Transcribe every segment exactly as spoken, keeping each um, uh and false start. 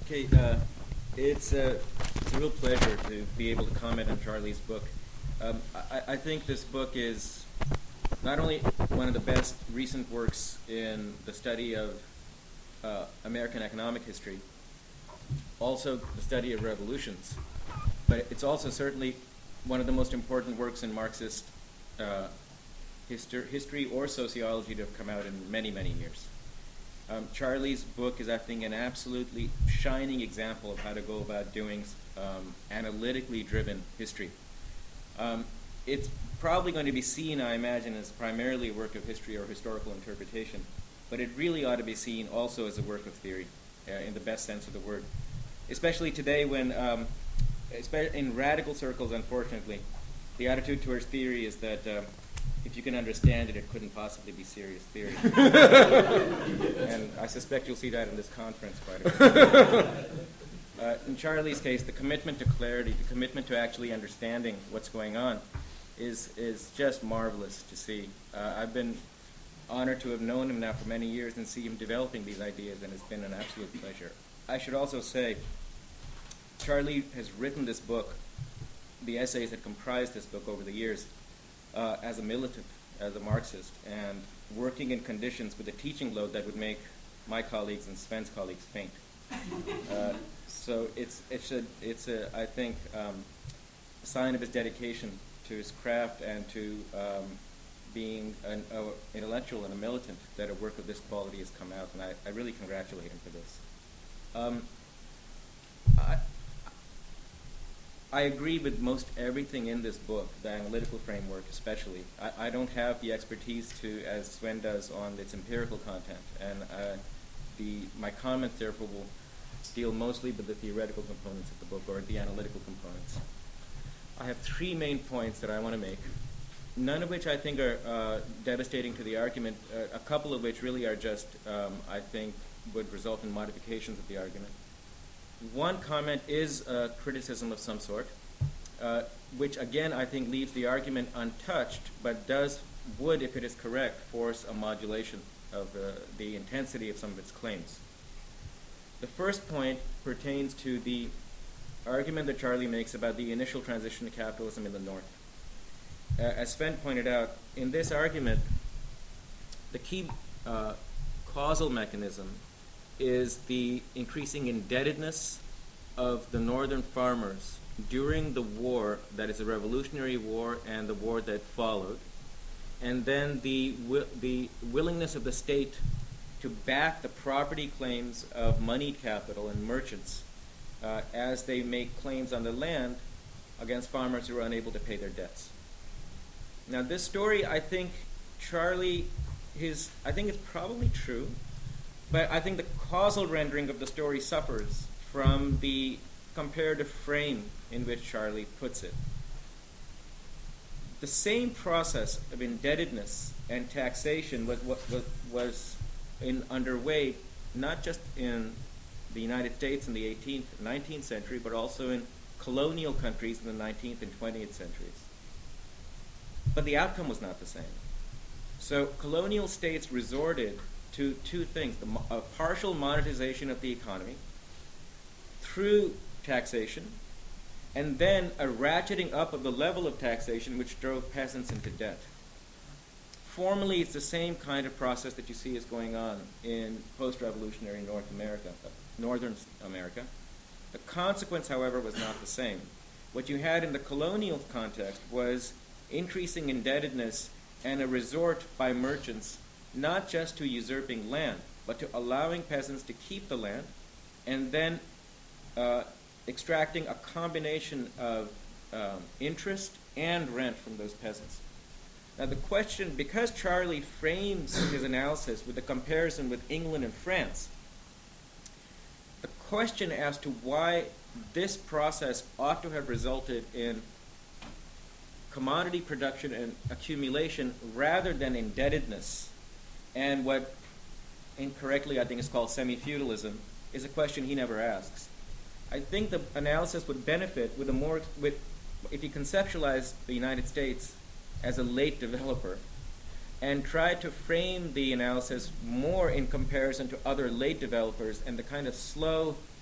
Okay, uh, it's, a, it's a real pleasure to be able to comment on Charlie's book. Um, I, I think this book is not only one of the best recent works in the study of uh, American economic history, also the study of revolutions, but it's also certainly one of the most important works in Marxist uh, histor- history or sociology to have come out in many, many years. Um, Charlie's book is, I think, an absolutely shining example of how to go about doing um, analytically driven history. Um, it's probably going to be seen, I imagine, as primarily a work of history or historical interpretation, but it really ought to be seen also as a work of theory, uh, in the best sense of the word. Especially today when, um, in radical circles, unfortunately, the attitude towards theory is that uh, if you can understand it, it couldn't possibly be serious theory. And I suspect you'll see that in this conference quite a bit. Uh, in Charlie's case, the commitment to clarity, the commitment to actually understanding what's going on is, is just marvelous to see. Uh, I've been honored to have known him now for many years and see him developing these ideas, and it's been an absolute pleasure. I should also say, Charlie has written this book, the essays that comprise this book over the years, uh, as a militant, as a Marxist, and working in conditions with a teaching load that would make my colleagues and Sven's colleagues faint. Uh, so it's, it's, a, it's a, I think, um, a sign of his dedication to his craft and to um, being an uh, intellectual and a militant that a work of this quality has come out, and I, I really congratulate him for this. Um, I, I agree with most everything in this book, the analytical framework especially. I, I don't have the expertise to, as Sven does, on its empirical content, and uh, the, my comments therefore will deal mostly with the theoretical components of the book, or the analytical components. I have three main points that I want to make, none of which I think are uh, devastating to the argument, uh, a couple of which really are just, um, I think, would result in modifications of the argument. One comment is a criticism of some sort, uh, which again I think leaves the argument untouched, but does, would, if it is correct, force a modulation of uh, the intensity of some of its claims. The first point pertains to the argument that Charlie makes about the initial transition to capitalism in the North. Uh, as Sven pointed out, in this argument, the key uh, causal mechanism is the increasing indebtedness of the northern farmers during the war, that is the Revolutionary War and the war that followed, and then the, wi- the willingness of the state to back the property claims of moneyed capital and merchants uh, as they make claims on the land against farmers who are unable to pay their debts. Now this story, I think Charlie, his, I think it's probably true, but I think the causal rendering of the story suffers from the comparative frame in which Charlie puts it. The same process of indebtedness and taxation was, was, was in, underway not just in the United States in the eighteenth, nineteenth century, but also in colonial countries in the nineteenth and twentieth centuries. But the outcome was not the same. So colonial states resorted to two things, the mo- a partial monetization of the economy through taxation, and then a ratcheting up of the level of taxation which drove peasants into debt. Formally, it's the same kind of process that you see is going on in post-revolutionary North America, uh, Northern America. The consequence, however, was not the same. What you had in the colonial context was increasing indebtedness and a resort by merchants not just to usurping land, but to allowing peasants to keep the land and then uh, extracting a combination of um, interest and rent from those peasants. Now the question, because Charlie frames his analysis with a comparison with England and France, the question as to why this process ought to have resulted in commodity production and accumulation rather than indebtedness, and what incorrectly I think is called semi-feudalism, is a question he never asks. I think the analysis would benefit with a more, with, if you conceptualize the United States as a late developer and try to frame the analysis more in comparison to other late developers and the kind of slow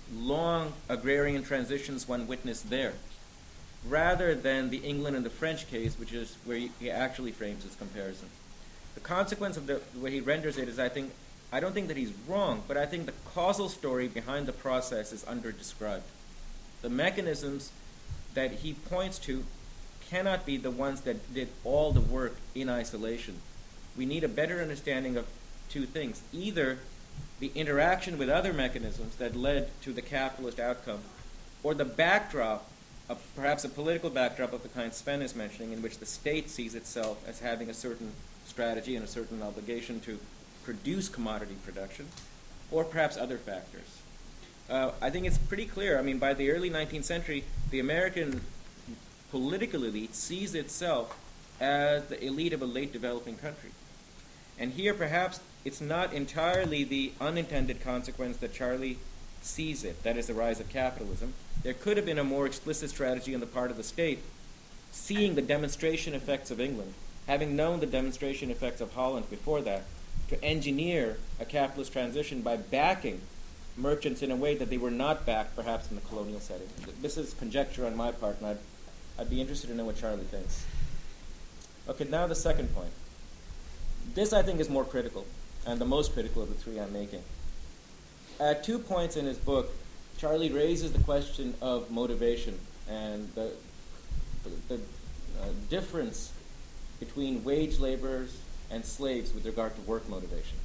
long agrarian transitions one witnessed there, rather than the England and the French case, which is where he, he actually frames his comparison. The consequence of the, the way he renders it is, I think, I don't think that he's wrong, but I think the causal story behind the process is underdescribed. The mechanisms that he points to cannot be the ones that did all the work in isolation. We need a better understanding of two things. Either the interaction with other mechanisms that led to the capitalist outcome, or the backdrop, of perhaps a political backdrop of the kind Sven is mentioning, in which the state sees itself as having a certain strategy and a certain obligation to produce commodity production, or perhaps other factors. Uh, I think it's pretty clear. I mean, by the early nineteenth century, the American political elite sees itself as the elite of a late developing country. And here, perhaps, it's not entirely the unintended consequence that Charlie sees it, that is the rise of capitalism. There could have been a more explicit strategy on the part of the state, seeing the demonstration effects of England, having known the demonstration effects of Holland before that, to engineer a capitalist transition by backing merchants in a way that they were not backed, perhaps, in the colonial setting. This is conjecture on my part, and I'd, I'd be interested to know what Charlie thinks. Okay, now the second point. This, I think, is more critical, and the most critical of the three I'm making. At two points in his book, Charlie raises the question of motivation and the, the, the uh, difference between wage laborers and slaves with regard to work motivation.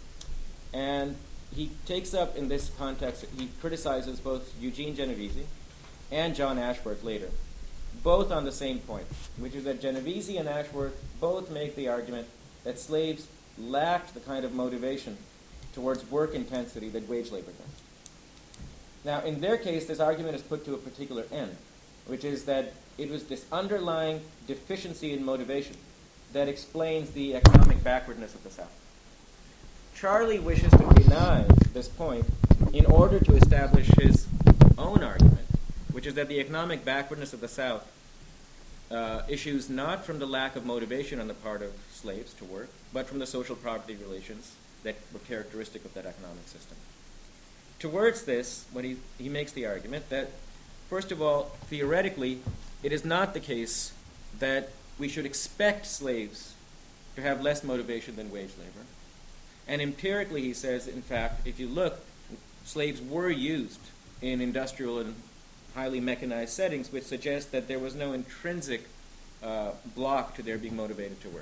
And he takes up in this context, he criticizes both Eugene Genovese and John Ashworth later, both on the same point, which is that Genovese and Ashworth both make the argument that slaves lacked the kind of motivation towards work intensity that wage labor does. Now, in their case, this argument is put to a particular end, which is that it was this underlying deficiency in motivation that explains the economic backwardness of the South. Charlie wishes to deny this point in order to establish his own argument, which is that the economic backwardness of the South uh, issues not from the lack of motivation on the part of slaves to work, but from the social property relations that were characteristic of that economic system. Towards this, when he, he makes the argument that, first of all, theoretically, it is not the case that we should expect slaves to have less motivation than wage labor. And empirically, he says, in fact, if you look, slaves were used in industrial and highly mechanized settings, which suggest that there was no intrinsic uh, block to their being motivated to work.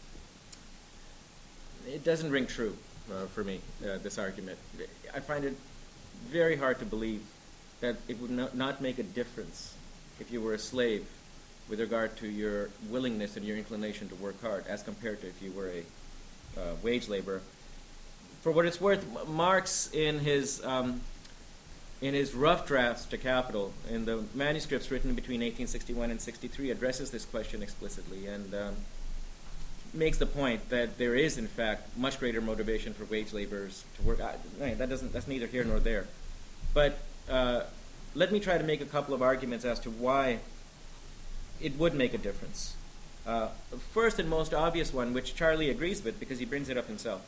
It doesn't ring true uh, for me, uh, this argument. I find it very hard to believe that it would no- not make a difference if you were a slave with regard to your willingness and your inclination to work hard as compared to if you were a uh, wage laborer. For what it's worth, Marx, in his um, in his rough drafts to Capital, in the manuscripts written between eighteen sixty-one and sixty-three, addresses this question explicitly and um, makes the point that there is, in fact, much greater motivation for wage laborers to work. I, that doesn't. That's neither here nor there. But uh, let me try to make a couple of arguments as to why it would make a difference. Uh, first and most obvious one, which Charlie agrees with because he brings it up himself,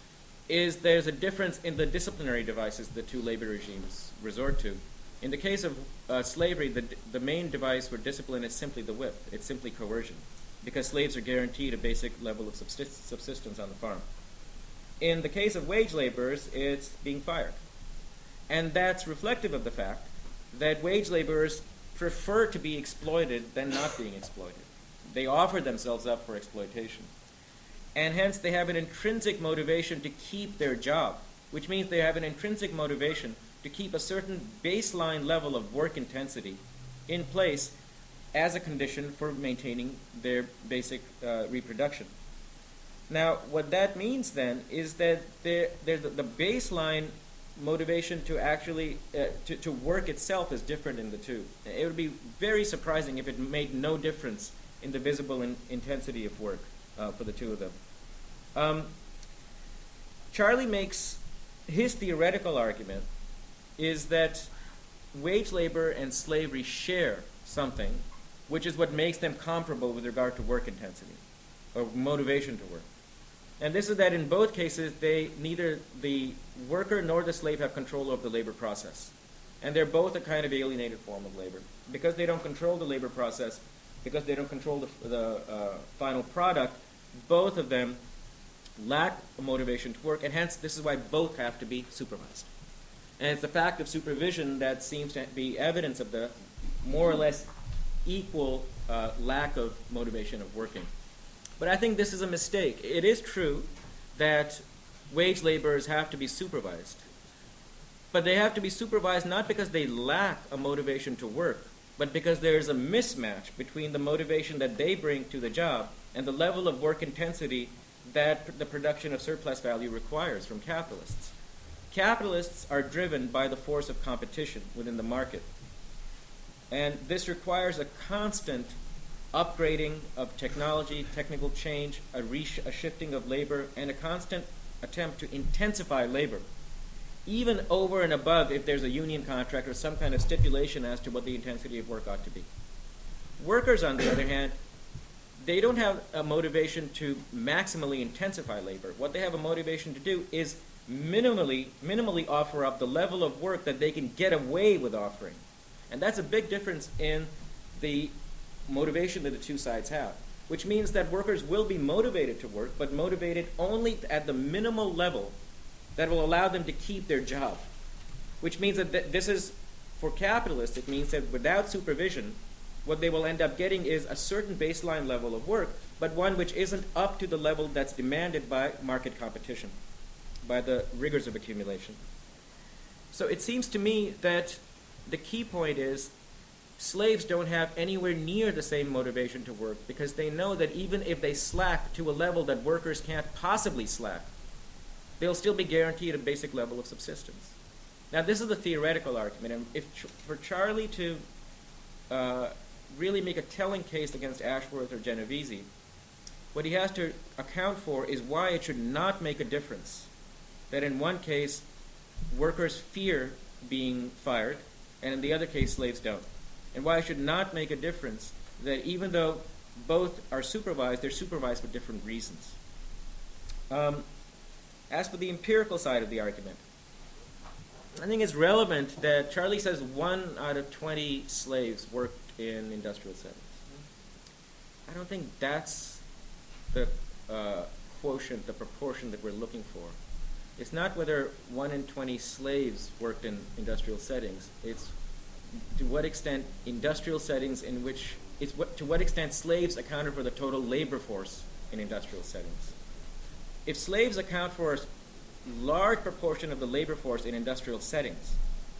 is there's a difference in the disciplinary devices the two labor regimes resort to. In the case of uh, slavery, the, the main device for discipline is simply the whip. It's simply coercion, because slaves are guaranteed a basic level of subsist- subsistence on the farm. In the case of wage laborers, it's being fired. And that's reflective of the fact that wage laborers prefer to be exploited than not being exploited. They offer themselves up for exploitation. And hence they have an intrinsic motivation to keep their job, which means they have an intrinsic motivation to keep a certain baseline level of work intensity in place as a condition for maintaining their basic uh, reproduction. Now, what that means then is that the, the baseline motivation to actually uh, to, to work itself is different in the two. It would be very surprising if it made no difference in the visible in, intensity of work uh, for the two of them. Um, Charlie makes his theoretical argument is that wage labor and slavery share something, which is what makes them comparable with regard to work intensity or motivation to work. And this is that in both cases, they neither the worker nor the slave have control over the labor process. And they're both a kind of alienated form of labor. Because they don't control the labor process, because they don't control the, the uh, final product, both of them lack a motivation to work, and hence this is why both have to be supervised. And it's the fact of supervision that seems to be evidence of the more or less equal uh, lack of motivation of working. But I think this is a mistake. It is true that wage laborers have to be supervised. But they have to be supervised not because they lack a motivation to work, but because there is a mismatch between the motivation that they bring to the job and the level of work intensity that the production of surplus value requires from capitalists. Capitalists are driven by the force of competition within the market. And this requires a constant upgrading of technology, technical change, a, resh- a shifting of labor, and a constant attempt to intensify labor, even over and above if there's a union contract or some kind of stipulation as to what the intensity of work ought to be. Workers, on the other hand, they don't have a motivation to maximally intensify labor. What they have a motivation to do is minimally, minimally offer up the level of work that they can get away with offering. And that's a big difference in the motivation that the two sides have, which means that workers will be motivated to work, but motivated only at the minimal level that will allow them to keep their job, which means that th- this is, for capitalists, it means that without supervision, what they will end up getting is a certain baseline level of work, but one which isn't up to the level that's demanded by market competition, by the rigors of accumulation. So it seems to me that the key point is slaves don't have anywhere near the same motivation to work because they know that even if they slack to a level that workers can't possibly slack, they'll still be guaranteed a basic level of subsistence. Now, this is a theoretical argument, and if ch- for Charlie to uh, really make a telling case against Ashworth or Genovese, what he has to account for is why it should not make a difference that in one case workers fear being fired, and in the other case slaves don't. And why it should not make a difference that even though both are supervised, they're supervised for different reasons. Um, as for the empirical side of the argument, I think it's relevant that Charlie says one out of twenty slaves worked in industrial settings. I don't think that's the uh, quotient, the proportion that we're looking for. It's not whether one in twenty slaves worked in industrial settings. It's to what extent industrial settings in which, it's what, to what extent slaves accounted for the total labor force in industrial settings. If slaves account for a large proportion of the labor force in industrial settings,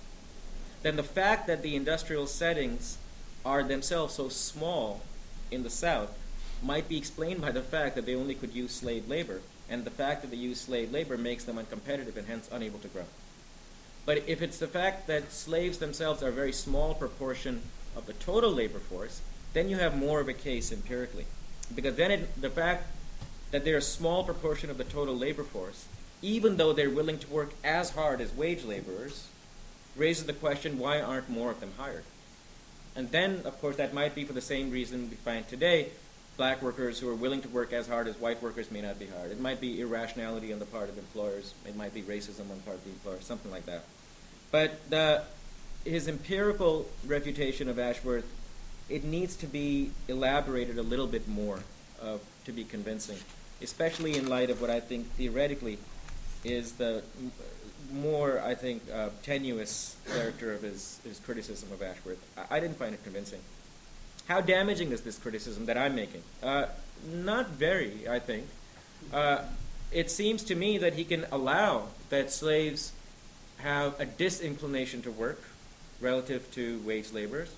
then the fact that the industrial settings are themselves so small in the South might be explained by the fact that they only could use slave labor, and the fact that they use slave labor makes them uncompetitive and hence unable to grow. But if it's the fact that slaves themselves are a very small proportion of the total labor force, then you have more of a case empirically. Because then it, the fact that they're a small proportion of the total labor force, even though they're willing to work as hard as wage laborers, raises the question, why aren't more of them hired? And then, of course, that might be for the same reason we find today, black workers who are willing to work as hard as white workers may not be hired. It might be irrationality on the part of employers. It might be racism on the part of the employer, something like that. But the, his empirical refutation of Ashworth, it needs to be elaborated a little bit more uh, to be convincing, especially in light of what I think theoretically is the m- more, I think, uh, tenuous character of his, his criticism of Ashworth. I, I didn't find it convincing. How damaging is this criticism that I'm making? Uh, not very, I think. Uh, it seems to me that he can allow that slaves have a disinclination to work relative to wage laborers,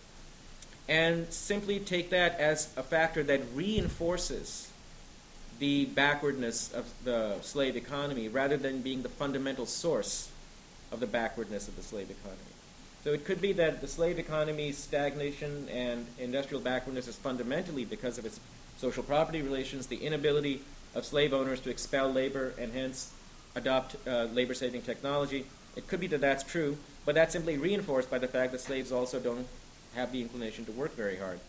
and simply take that as a factor that reinforces the backwardness of the slave economy rather than being the fundamental source of the backwardness of the slave economy. So it could be that the slave economy's stagnation and industrial backwardness is fundamentally because of its social property relations, the inability of slave owners to expel labor and hence adopt uh, labor-saving technology. It could be that that's true, but that's simply reinforced by the fact that slaves also don't have the inclination to work very hard.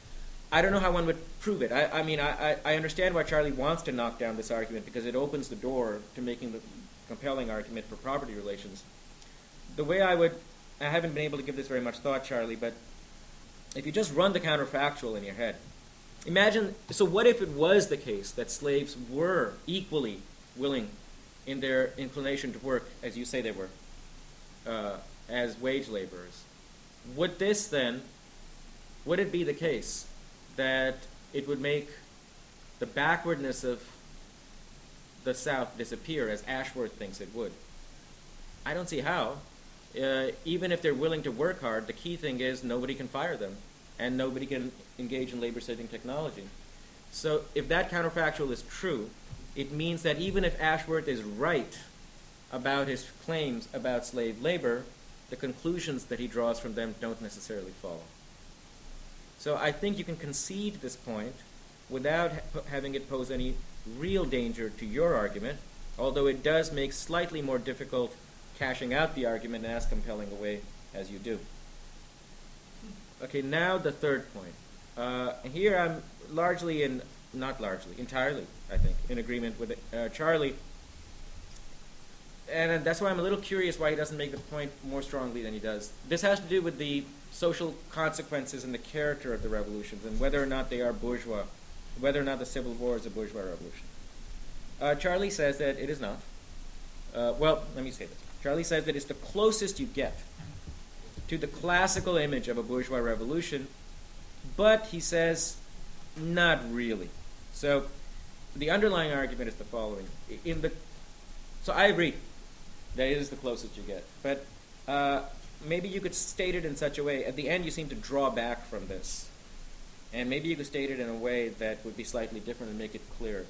I don't know how one would prove it. I, I mean, I, I understand why Charlie wants to knock down this argument because it opens the door to making the compelling argument for property relations. The way I would I haven't been able to give this very much thought, Charlie, but if you just run the counterfactual in your head, imagine, so what if it was the case that slaves were equally willing in their inclination to work, as you say they were, uh, as wage laborers? Would this then, would it be the case that it would make the backwardness of the South disappear, as Ashworth thinks it would? I don't see how. Uh, even if they're willing to work hard, the key thing is nobody can fire them, and nobody can engage in labor-saving technology. So if that counterfactual is true, it means that even if Ashworth is right about his claims about slave labor, the conclusions that he draws from them don't necessarily follow. So I think you can concede this point without ha- having it pose any real danger to your argument, although it does make slightly more difficult cashing out the argument in as compelling a way as you do. Okay, now the third point. Uh, here I'm largely in, not largely, entirely, I think, in agreement with uh, Charlie. And that's why I'm a little curious why he doesn't make the point more strongly than he does. This has to do with the social consequences and the character of the revolutions and whether or not they are bourgeois, whether or not the Civil War is a bourgeois revolution. Uh, Charlie says that it is not. Uh, well, let me say this. Charlie says that it's the closest you get to the classical image of a bourgeois revolution, but he says not really. So the underlying argument is the following. In the, so I agree that it is the closest you get, but uh, maybe you could state it in such a way. At the end, you seem to draw back from this, and maybe you could state it in a way that would be slightly different and make it clearer.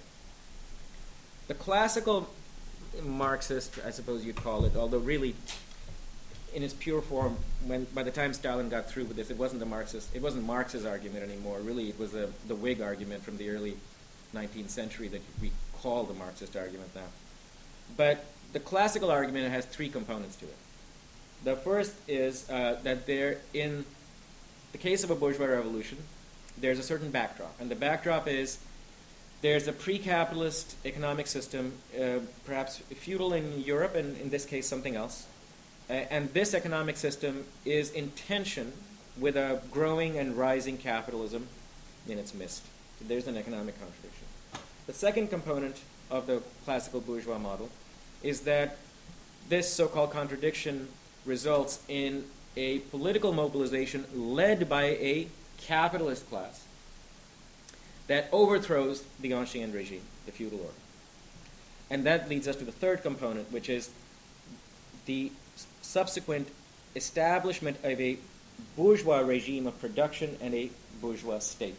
The classical Marxist, I suppose you'd call it, although really in its pure form, when by the time Stalin got through with this, it wasn't the Marxist, it wasn't Marx's argument anymore. Really, it was a, the Whig argument from the early nineteenth century that we call the Marxist argument now. But the classical argument has three components to it. The first is uh, that there, in the case of a bourgeois revolution, there's a certain backdrop, and the backdrop is there's a pre-capitalist economic system, uh, perhaps feudal in Europe, and in this case something else. Uh, and this economic system is in tension with a growing and rising capitalism in its midst. So there's an economic contradiction. The second component of the classical bourgeois model is that this so-called contradiction results in a political mobilization led by a capitalist class that overthrows the ancien regime, the feudal order. And that leads us to the third component, which is the s- subsequent establishment of a bourgeois regime of production and a bourgeois state.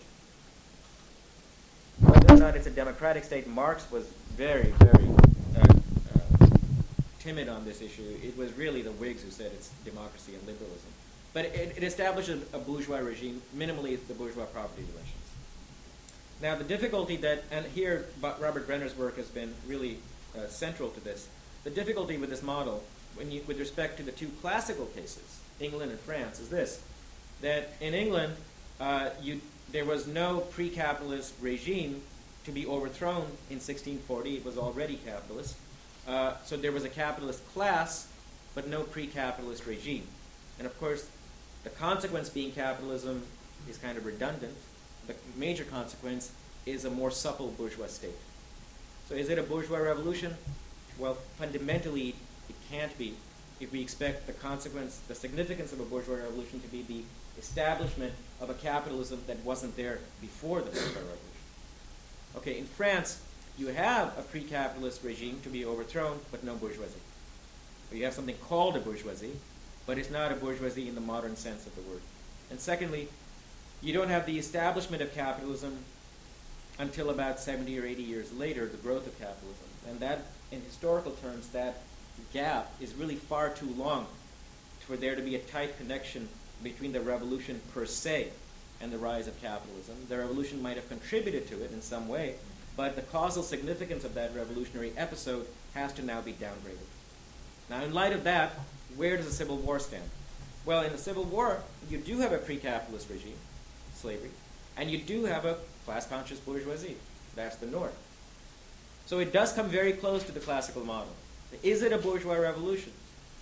Whether or not it's a democratic state, Marx was very, very uh, uh, timid on this issue. It was really the Whigs who said it's democracy and liberalism. But it, it established a, a bourgeois regime, minimally the bourgeois property relations. Now, the difficulty that, and here Robert Brenner's work has been really uh, central to this, the difficulty with this model, when you, with respect to the two classical cases, England and France, is this, that in England, uh, you, there was no pre-capitalist regime to be overthrown in sixteen forty. It was already capitalist. Uh, so there was a capitalist class, but no pre-capitalist regime. And of course, the consequence being capitalism is kind of redundant. The major consequence is a more supple bourgeois state. So is it a bourgeois revolution? Well, fundamentally, it can't be if we expect the consequence, the significance of a bourgeois revolution to be the establishment of a capitalism that wasn't there before the bourgeois revolution. Okay, in France, you have a pre-capitalist regime to be overthrown, but no bourgeoisie. So you have something called a bourgeoisie, but it's not a bourgeoisie in the modern sense of the word. And secondly, you don't have the establishment of capitalism until about seventy or eighty years later, the growth of capitalism. And that, in historical terms, that gap is really far too long for there to be a tight connection between the revolution per se and the rise of capitalism. The revolution might have contributed to it in some way, but the causal significance of that revolutionary episode has to now be downgraded. Now, in light of that, where does the Civil War stand? Well, in the Civil War, you do have a pre-capitalist regime, slavery, and you do have a class-conscious bourgeoisie. That's the North. So it does come very close to the classical model. Is it a bourgeois revolution?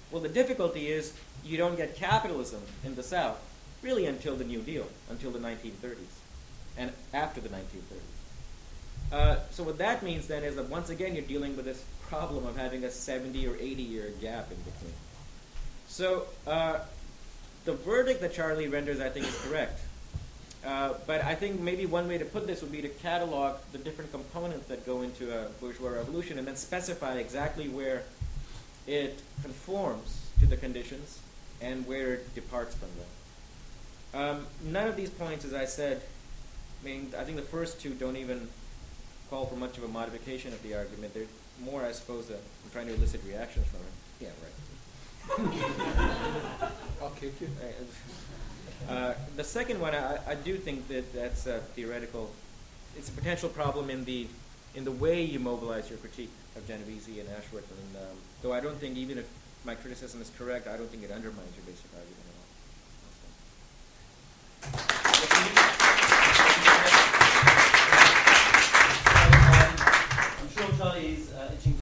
Well, the difficulty is you don't get capitalism in the South really until the New Deal, until the nineteen thirties, and after the nineteen thirties. Uh, so what that means then is that once again you're dealing with this problem of having a seventy or eighty year gap in between. So uh, the verdict that Charlie renders, I think, is correct. Uh, but I think maybe one way to put this would be to catalog the different components that go into a bourgeois revolution and then specify exactly where it conforms to the conditions and where it departs from them. Um, none of these points, as I said, I mean, I think the first two don't even call for much of a modification of the argument. They're more, I suppose, uh, I'm trying to elicit reactions from it. Yeah, right. I'll kick you. Uh, the second one, I, I do think that that's a theoretical. It's a potential problem in the in the way you mobilize your critique of Genovese and Ashworth. And um, though I don't think, even if my criticism is correct, I don't think it undermines your basic argument at all.